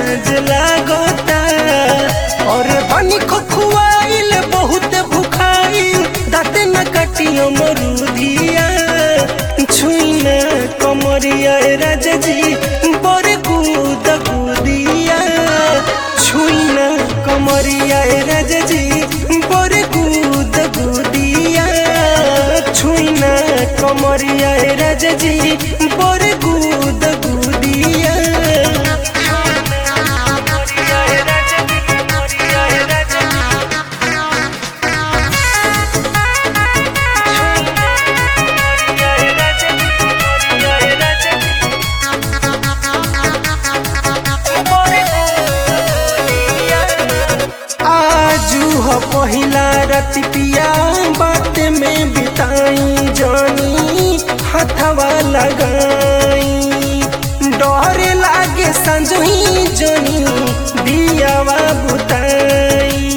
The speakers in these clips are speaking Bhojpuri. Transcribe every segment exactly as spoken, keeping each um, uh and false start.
लाज लागता और बनी खुआइल बहुत भुखाइल दाते न कटियो मरुदिया छुईना कमरिया राजा जी बड़े कूद कूदिया छुईना कमरिया राजा जी बड़े कूद कूदिया छुईना कमरिया राजा जी बड़े कूद कूदिया पहिला रात पिया बात में बिताई जानी हथवा लगाई डर लागे संजोही जानी दियावा बुताई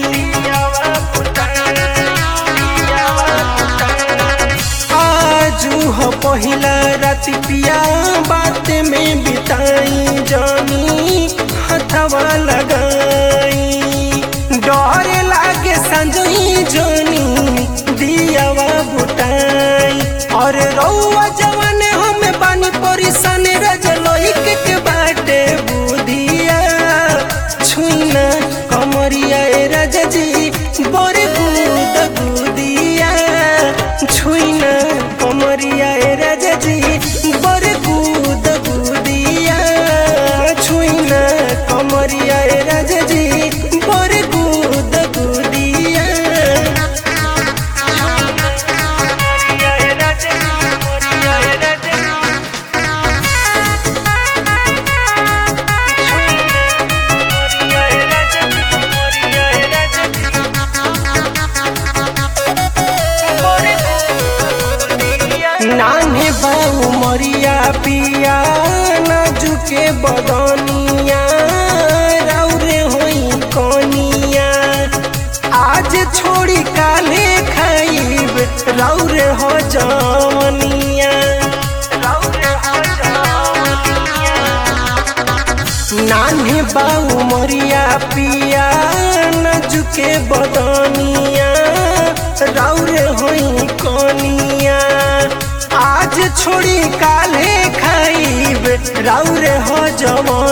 आजू हो पहिला रात पिया बात में बिताई जानी हथवा लगाई डर लागे संजोही जोनी दियावा बुटाई और रउआ जवान हम बानी परिसन रजलोई के बाटे बुधिया छुईना कमरिया राजा जी बड़े कूद कूदिया छुईना कमरिया राजा जी बड़े कूद कूदिया छुईना कमरिया राजा जी बड़े कूद कूदिया नान्हे बाऊ मरिया पिया नाजुके बदनिया राउरे होई कनिया आज छोड़ी काले खाइब राउरे हो जवनिया नान्हे बाऊ मरिया पिया नाजुके बदनिया राउरे होई कनिया आज छोड़ी काले खाइब राउरे हो जवन